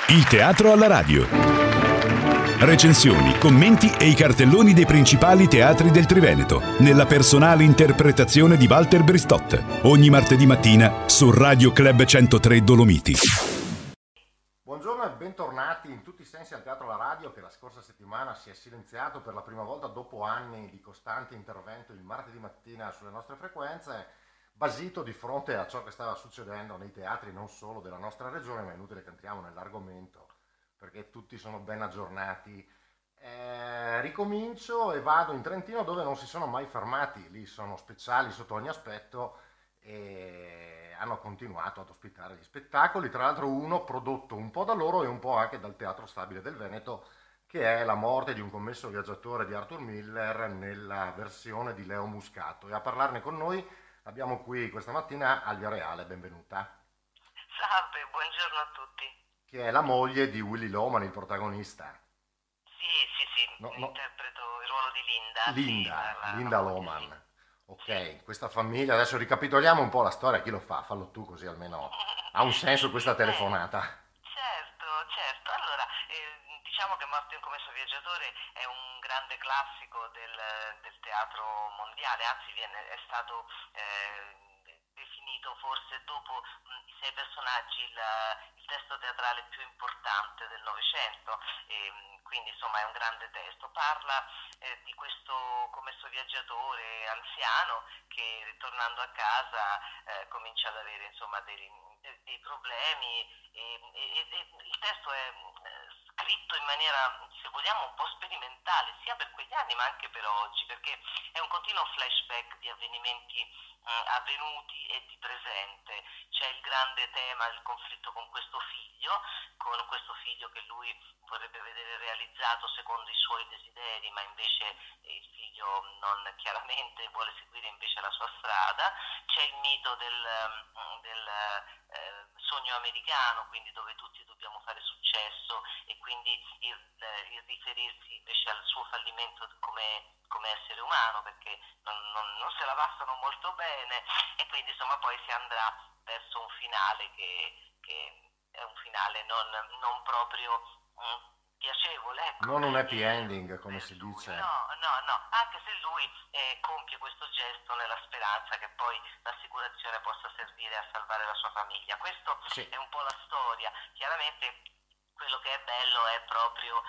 Il teatro alla radio. Recensioni, commenti e i cartelloni dei principali teatri del Triveneto, nella personale interpretazione di Walter Bristotte. Ogni martedì mattina su Radio Club 103 Dolomiti. Buongiorno e bentornati in tutti i sensi al Teatro alla Radio, che la scorsa settimana si è silenziato per la prima volta dopo anni di costante intervento il martedì mattina sulle nostre frequenze, basito di fronte a ciò che stava succedendo nei teatri non solo della nostra regione, ma è inutile che entriamo nell'argomento perché tutti sono ben aggiornati. Ricomincio e vado in Trentino, dove non si sono mai fermati. Lì sono speciali sotto ogni aspetto e hanno continuato ad ospitare gli spettacoli, tra l'altro uno prodotto un po' da loro e un po' anche dal Teatro Stabile del Veneto, che è La morte di un commesso viaggiatore di Arthur Miller nella versione di Leo Muscato. E a parlarne con noi abbiamo qui questa mattina Alvia Reale, benvenuta. Salve, buongiorno a tutti. Che è la moglie di Willy Loman, il protagonista. Sì, interpreto il ruolo di Linda. Linda Loman. Ok, questa famiglia, adesso ricapitoliamo un po' la storia, chi lo fa? Fallo tu, così almeno ha un senso questa telefonata. Certo. Allora, diciamo che Morte di un commesso viaggiatore è un grande classico del teatro mondiale, anzi è stato definito forse dopo i sei personaggi il testo teatrale più importante del Novecento, quindi insomma è un grande testo. Parla di questo commesso viaggiatore anziano che, ritornando a casa, comincia ad avere insomma dei problemi e il testo è scritto in maniera, se vogliamo, un po' sperimentale, sia per quegli anni ma anche per oggi, perché è un continuo flashback di avvenimenti avvenuti e di presente. C'è il grande tema del conflitto con questo figlio che lui vorrebbe vedere realizzato secondo i suoi desideri, ma invece il figlio non chiaramente vuole seguire invece la sua strada. C'è il mito del sogno americano, quindi dove tutti dobbiamo fare successo, e quindi il riferirsi invece al suo fallimento come essere umano, perché non se la passano molto bene, e quindi insomma poi si andrà verso un finale che è un finale non proprio piacevole, ecco. Non un happy ending, come si dice. No, anche se lui compie questo gesto nella speranza che poi l'assicurazione possa servire a salvare la sua famiglia. Questo Sì. è un po' la storia. Chiaramente quello che è bello è proprio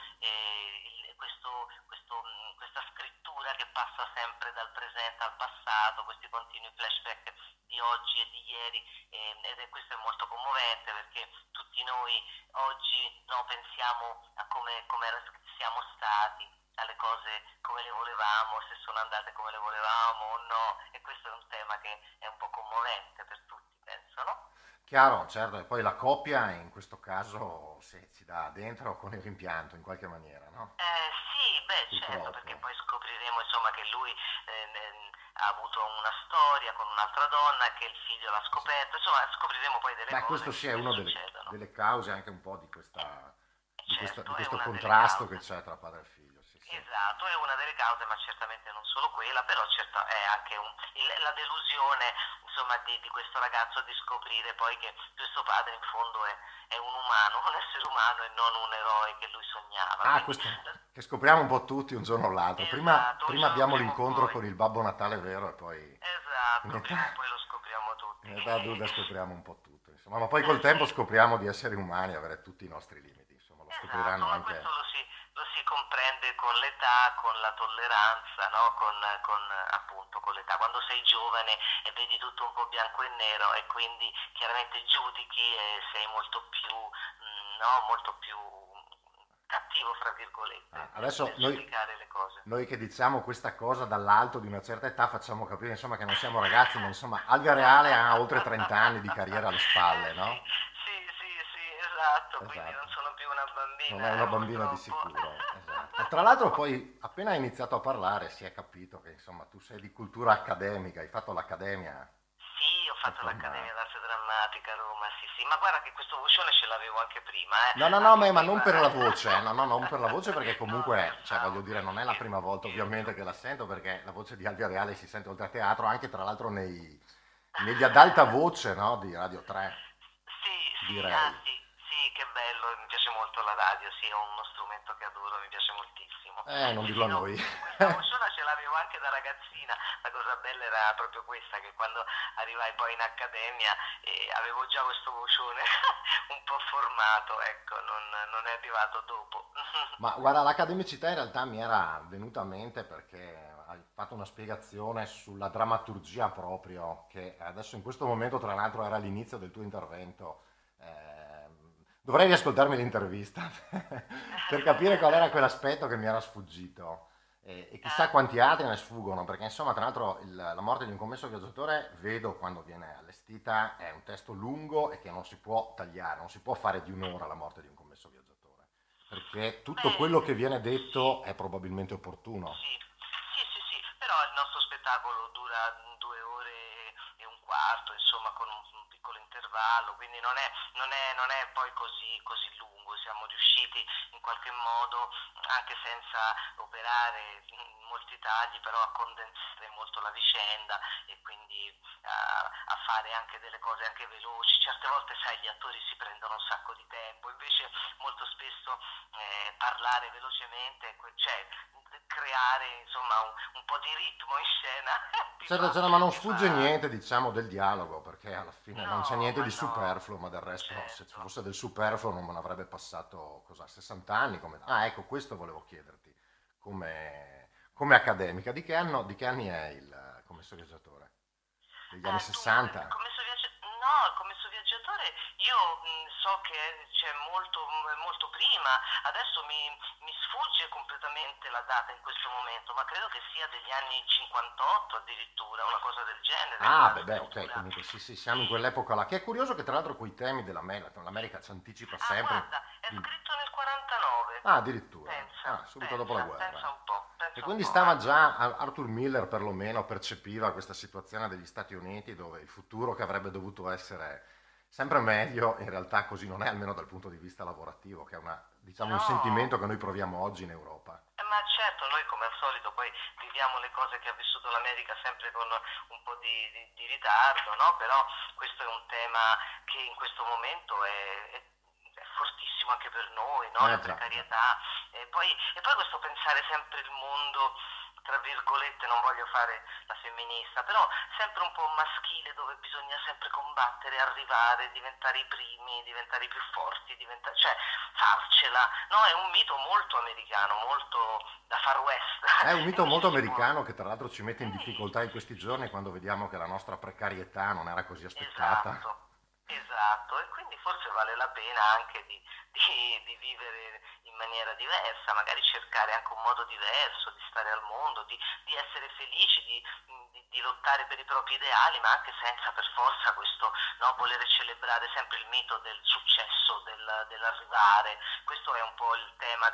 questa scrittura che passa sempre dal presente al passato, questi continui flashback di oggi e di ieri, questo è molto commovente, perché tutti noi oggi pensiamo a come siamo stati, alle cose come le volevamo, se sono andate come le volevamo o no, e questo è un tema che è un po' commovente per tutti, penso, no? Chiaro, certo, e poi la coppia in questo caso si dà dentro con il rimpianto in qualche maniera, no? Sì, certo, Purtroppo. perché poi scopriremo insomma che lui ha avuto una storia con un'altra donna, che il figlio l'ha scoperto, insomma scopriremo poi delle cose Questo sì è che una succedono. delle cause anche un po' di Certo, è questo una delle contrasto che cause. c'è tra padre e figlio. Sì. Esatto, è una delle cause, ma certamente non solo quella, però è anche la delusione insomma di questo ragazzo di scoprire poi che questo padre in fondo è un umano, un essere umano e non un eroe che lui sognava. Questo che scopriamo un po' tutti un giorno o l'altro. Esatto, Prima abbiamo prima o l'incontro poi. con il Babbo Natale vero, e poi Esatto, in prima o età, poi lo scopriamo tutti. in età adulta scopriamo un po' tutto, insomma, ma poi col tempo scopriamo di essere umani e avere tutti i nostri limiti, insomma, lo scopriranno Esatto, ma anche. questo lo si comprende con l'età, con la tolleranza, no? Appunto con l'età, quando sei giovane e vedi tutto un po' bianco e nero, e quindi chiaramente giudichi e sei molto più cattivo, fra virgolette, Adesso per giudicare le cose. noi che diciamo questa cosa dall'alto di una certa età facciamo capire, insomma, che non siamo ragazzi, ma insomma Alvia Reale ha oltre 30 anni di carriera alle spalle, no? Sì, esatto, quindi non sono più una bambina. Non è una bambina di purtroppo. sicuro, esatto. E tra l'altro poi appena hai iniziato a parlare si è capito che insomma tu sei di cultura accademica, hai fatto l'accademia. Sì, ho fatto l'Accademia d'Arte Drammatica a Roma, sì, ma guarda che questo vocione ce l'avevo anche prima, No, ma non per la voce, no, non per la voce, perché comunque, No, cioè, voglio dire, non è la prima volta ovviamente che la sento, perché la voce di Alvia Reale si sente oltre a teatro anche tra l'altro negli ad alta voce, no, di Radio 3, Sì, direi. sì, che che bello, mi piace molto la radio, sì, è uno strumento che adoro, mi piace moltissimo. Non dirlo a No, noi. questa vociona ce l'avevo anche da ragazzina, la cosa bella era proprio questa, che quando arrivai poi in accademia avevo già questo vocione un po' formato, ecco, non è arrivato dopo. Ma guarda, l'accademicità in realtà mi era venuta a mente perché hai fatto una spiegazione sulla drammaturgia proprio, che adesso in questo momento tra l'altro era l'inizio del tuo intervento. Dovrei riascoltarmi l'intervista per capire qual era quell'aspetto che mi era sfuggito. E chissà Ah, quanti altri ne sfuggono, perché insomma, tra l'altro, La morte di un commesso viaggiatore, vedo quando viene allestita, è un testo lungo e che non si può tagliare, non si può fare di un'ora La morte di un commesso viaggiatore, perché tutto beh, quello che viene detto sì. è probabilmente opportuno. Sì, sì, sì, sì, però il nostro spettacolo dura 2 ore e un quarto, insomma, con un piccolo intervallo, quindi non è poi così lungo. Siamo riusciti in qualche modo, anche senza operare molti tagli, però a condensare molto la vicenda e quindi a fare anche delle cose anche veloci. Certe volte, sai, gli attori si prendono un sacco di tempo, invece molto spesso parlare velocemente, cioè creare insomma un po' di ritmo in scena Certo, certo, ma non ti sfugge fa... niente, diciamo, del dialogo, perché alla fine non c'è No, niente ma di no, superfluo, ma del resto, se ci certo. fosse del superfluo non me ne avrebbe passato, cosa, 60 anni? Ah, ecco, questo volevo chiederti, come accademica, di che anni è il commesso viaggiatore? Degli anni Dunque, 60? no, il commesso viaggiatore io so che c'è molto prima, adesso mi sfugge completamente la data in questo momento, ma credo che sia degli anni 58 addirittura, una cosa del genere, Ah, la beh, ok, scrittura. comunque sì, sì, siamo in Sì. quell'epoca là, che è curioso che tra l'altro quei temi l'America ci anticipa Ah, sempre. guarda, è di- scritto nel 49. Ah, addirittura, Pensa, subito dopo la pensa, guerra. E pensa un quindi po', stava già, Arthur Miller perlomeno percepiva questa situazione degli Stati Uniti dove il futuro che avrebbe dovuto essere sempre meglio, in realtà così non è, almeno dal punto di vista lavorativo, che è diciamo, un No, sentimento che noi proviamo oggi in Europa. ma certo, noi come al solito poi viviamo le cose che ha vissuto l'America sempre con un po' di ritardo, no? Però questo è un tema che in questo momento è fortissimo anche per noi, no? La Già, già. precarietà e poi questo pensare sempre il mondo, tra virgolette, non voglio fare la femminista, però sempre un po' maschile dove bisogna sempre combattere, arrivare, diventare i primi, diventare i più forti, cioè farcela, no? È un mito molto americano, molto da Far West. È un E mito invece molto si può... americano che tra l'altro ci mette in Sì, difficoltà in questi giorni quando vediamo che la nostra precarietà non era così aspettata. esatto, esatto, e quindi forse vale la pena anche di vivere in maniera diversa, magari cercare anche un modo diverso di stare al mondo, di essere felici, di lottare per i propri ideali, ma anche senza per forza questo, no, volere celebrare sempre il mito del successo, dell'arrivare. Questo è un po' il tema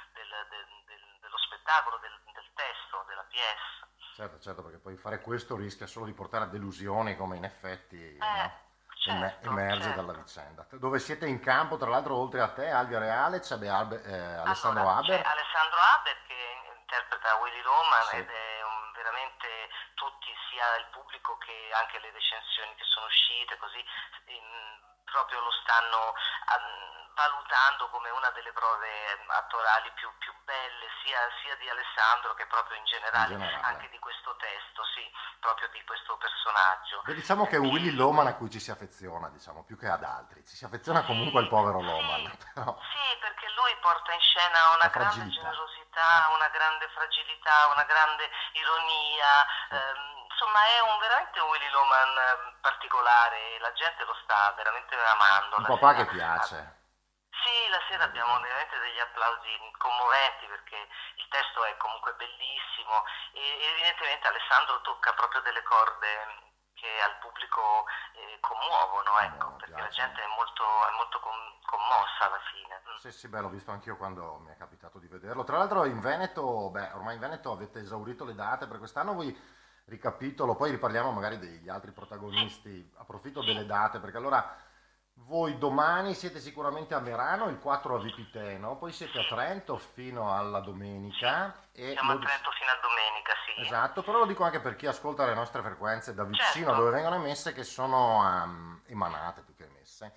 dello spettacolo, del testo, della pièce. Certo, certo, perché poi fare questo rischia solo di portare a delusioni, come in effetti, no? Certo, Emerge dalla certo. vicenda. Dove siete in campo, tra l'altro, oltre a te, Alvia Reale, c'è Alessandro Allora, c'è Haber. Alessandro Haber che interpreta Willy Roman Sì. ed è veramente tutti, sia il pubblico che anche le recensioni che sono uscite, così proprio lo stanno valutando come una delle prove attorali più belle, sia di Alessandro che proprio in In generale generale. anche di questo testo, sì, proprio di questo personaggio. Beh, diciamo che è un Willy E, Loman a cui ci si affeziona, diciamo, più che ad altri. Ci si affeziona comunque al sì, povero Loman, sì, però sì, perché lui porta in scena una la grande fragilità. generosità, una grande fragilità, una grande ironia. Sì. Insomma, è veramente un Willy Loman particolare e la gente lo sta veramente amando Un la papà sera. che piace, Sì, la sera devo abbiamo dire. veramente degli applausi commoventi perché il testo è comunque bellissimo e evidentemente Alessandro tocca proprio delle corde che al pubblico commuovono, ecco, Come perché la piace. gente è molto commossa alla fine. Sì, sì, beh, l'ho visto anch'io quando mi è capitato di vederlo. Tra l'altro in Veneto, beh, ormai in Veneto avete esaurito le date per quest'anno, voi ricapitolo, poi riparliamo magari degli altri Sì, protagonisti. Approfitto sì, delle date perché allora voi domani siete sicuramente a Merano, il 4 a Vipiteno, poi siete a sì, Trento fino alla sì. domenica e Siamo a Trento fino a domenica, sì. Esatto, però lo dico anche per chi ascolta le nostre frequenze da vicino Certo. dove vengono emesse, che sono emanate più che emesse,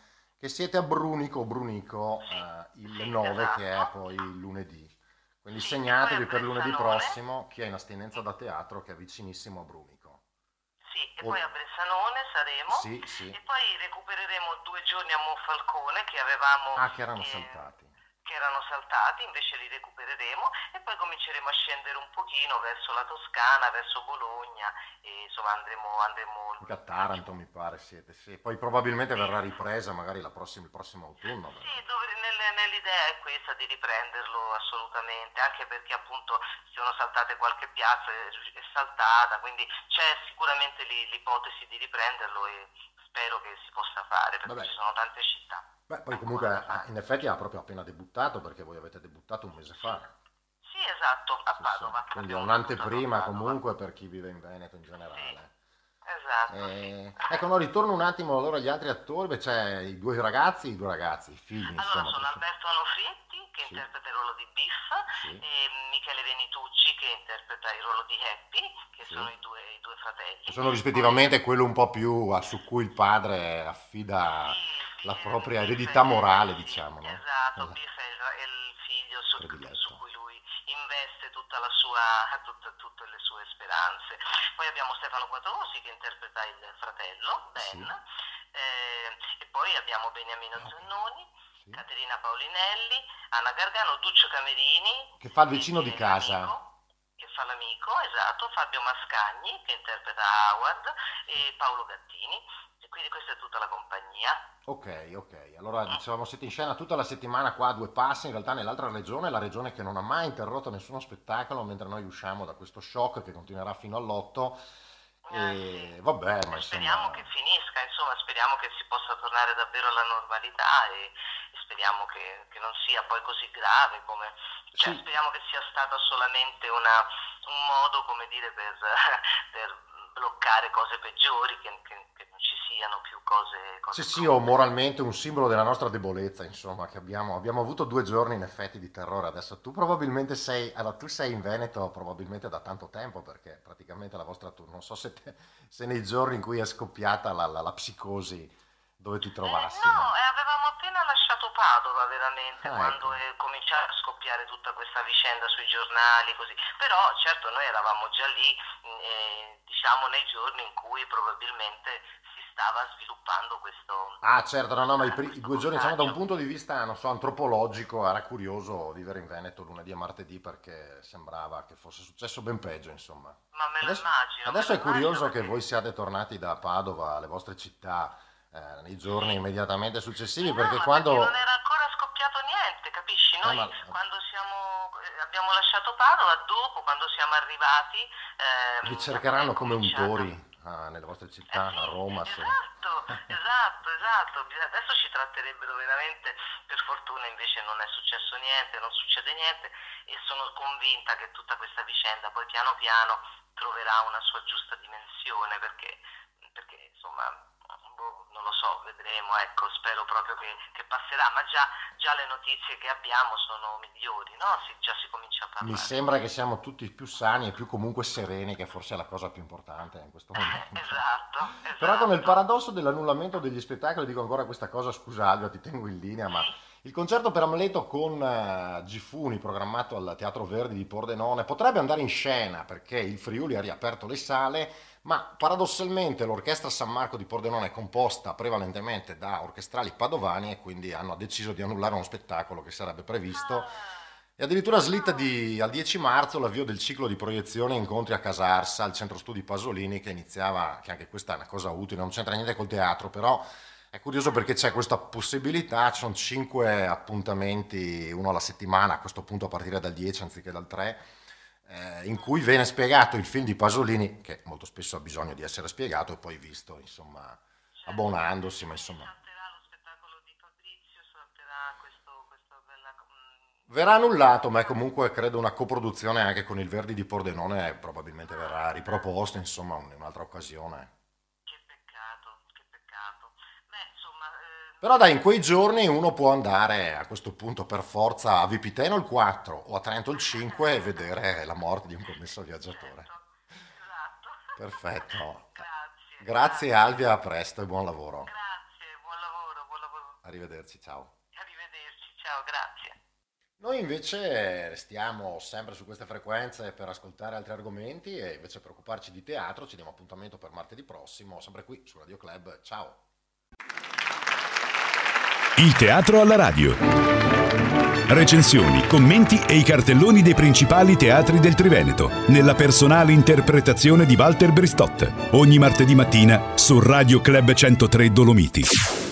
che siete a Brunico, Sì, il sì, 9 che è esatto. poi il lunedì. Quindi Sì, e poi a segnatevi per lunedì Bressanone. prossimo chi è in astinenza da teatro che è vicinissimo a Brunico. Sì, e poi O- a Bressanone saremo sì, sì. e poi recupereremo 2 giorni a Monfalcone che avevamo, Ah, che erano che, saltati. che erano saltati, invece li recupereremo e poi cominceremo a scendere un pochino verso la Toscana, verso Bologna e insomma andremo Anche a un Taranto attimo. mi pare siete, sì. Poi probabilmente Sì, verrà ripresa magari il prossimo autunno, sì, perché... nell'idea è questa di riprenderlo assolutamente, anche perché appunto si sono saltate qualche piazza, è saltata, quindi c'è sicuramente l'ipotesi di riprenderlo e spero che si possa fare perché Vabbè, ci sono tante città beh, poi ancora comunque da fare. in effetti ha proprio appena debuttato perché voi avete debuttato un mese Sì, fa. sì, esatto, a Sì, sì. Padova, Quindi è abbiamo debuttato a un'anteprima Padova. comunque per chi vive in Veneto in Sì, generale. esatto, sì. Ecco, no, ritorno un attimo allora agli altri attori, beh, c'è i due ragazzi, i figli, Allora insomma, sono Alberto Anofretti che Sì, interpreta il ruolo di Biff sì, e Michele Venitucci che interpreta il ruolo di Happy, che sono sì. i due fratelli. Sono Poi rispettivamente quello un po' più su cui il padre affida sì, la propria Biff eredità morale, sì, diciamo, no? esatto, Biff è il figlio su Prediletto. cui lui investe tutte le sue speranze. Poi abbiamo Stefano Quattrosi che interpreta il fratello, Sì, Ben, e poi abbiamo Beniamino Zannoni, sì. Caterina Paulinelli, Anna Gargano, Duccio Camerini, Che fa il vicino di che è casa. che fa l'amico, esatto, Fabio Mascagni, che interpreta Howard, e Paolo Gattini. E quindi questa è tutta la compagnia. Ok, ok. Allora Mm. dicevamo siete in scena tutta la settimana qua a due passi, in realtà nell'altra regione, la regione che non ha mai interrotto nessuno spettacolo, mentre noi usciamo da questo shock che continuerà fino all'8. Sì. E vabbè, ma E speriamo insomma, che finisca, insomma, speriamo che si possa tornare davvero alla normalità e speriamo che non sia poi così grave come, cioè sì, speriamo che sia stata solamente un modo, come dire, per bloccare cose peggiori, che non ci siano più sì, cose sì, o brutte. moralmente un simbolo della nostra debolezza, insomma, che abbiamo avuto 2 giorni in effetti di terrore. Adesso tu probabilmente allora tu sei in Veneto probabilmente da tanto tempo, perché praticamente la vostra tour, non so se nei giorni in cui è scoppiata la psicosi dove ti trovassi, No, ma... avevamo appena lasciato Padova veramente Ah, ecco. quando è cominciata a scoppiare tutta questa vicenda sui giornali, così. Però certo noi eravamo già lì, diciamo nei giorni in cui probabilmente si stava sviluppando Ah, certo, no, no, ma i questo 2 giorni, diciamo, da un contagio. punto di vista, non so, antropologico, era curioso vivere in Veneto lunedì e martedì perché sembrava che fosse successo ben peggio, insomma. Ma Adesso, me adesso lo è immagino curioso che perché voi siate tornati da Padova alle vostre città nei giorni sì. immediatamente Sì, successivi, no, perché ma perché non quando... era ancora scoppiato niente, capisci? ma Noi quando abbiamo lasciato Padova, dopo, quando siamo arrivati, vi è cercheranno come cominciata. untori nelle vostre città, a Sì, Roma, se... esatto. Adesso ci tratterebbero veramente, per fortuna invece non è successo niente, non succede niente e sono convinta che tutta questa vicenda poi piano piano troverà una sua giusta dimensione perché insomma, boh, non lo so, vedremo, ecco, spero proprio che passerà, ma già le notizie che abbiamo sono migliori, no? Già si comincia a Mi parlare. sembra che siamo tutti più sani e più comunque sereni, che forse è la cosa più importante in questo momento. Però con il Esatto. paradosso dell'annullamento degli spettacoli, dico ancora questa cosa, scusa Alvia, ti tengo in linea, ma Sì, il concerto per Amleto con Gifuni, programmato al Teatro Verdi di Pordenone, potrebbe andare in scena perché il Friuli ha riaperto le sale, ma paradossalmente l'Orchestra San Marco di Pordenone è composta prevalentemente da orchestrali padovani e quindi hanno deciso di annullare uno spettacolo che sarebbe previsto ah, e addirittura slitta ah, al 10 marzo l'avvio del ciclo di proiezioni e incontri a Casarsa, al centro studi Pasolini, che iniziava, che anche questa è una cosa utile, non c'entra niente col teatro, però è curioso perché c'è questa possibilità, ci sono 5 appuntamenti, uno alla settimana, a questo punto a partire dal 10 anziché dal 3, in cui viene spiegato il film di Pasolini, che molto spesso ha bisogno di essere spiegato e poi visto, insomma, certo. abbonandosi, ma Quindi insomma... salterà lo spettacolo di Fabrizio, salterà questa bella Verrà annullato, ma è coproduzione. comunque credo una coproduzione anche con il Verdi di Pordenone, e probabilmente verrà Ah, riproposto, insomma, in un'altra occasione. che peccato, che peccato. Beh, insomma, Però dai, in quei giorni uno può andare a questo punto per forza a Vipiteno il 4 o a Trento il 5 e vedere la morte di un commesso viaggiatore. certo, esatto. Perfetto. Grazie, Grazie grazie. Alvia, a presto e buon lavoro. Grazie, buon lavoro, buon lavoro. Arrivederci, ciao. Arrivederci, ciao, grazie. Noi invece restiamo sempre su queste frequenze per ascoltare altri argomenti e invece per occuparci di teatro ci diamo appuntamento per martedì prossimo, sempre qui su Radio Club. Ciao! Il teatro alla radio. Recensioni, commenti e i cartelloni dei principali teatri del Triveneto, nella personale interpretazione di Walter Bristotte. Ogni martedì mattina su Radio Club 103 Dolomiti.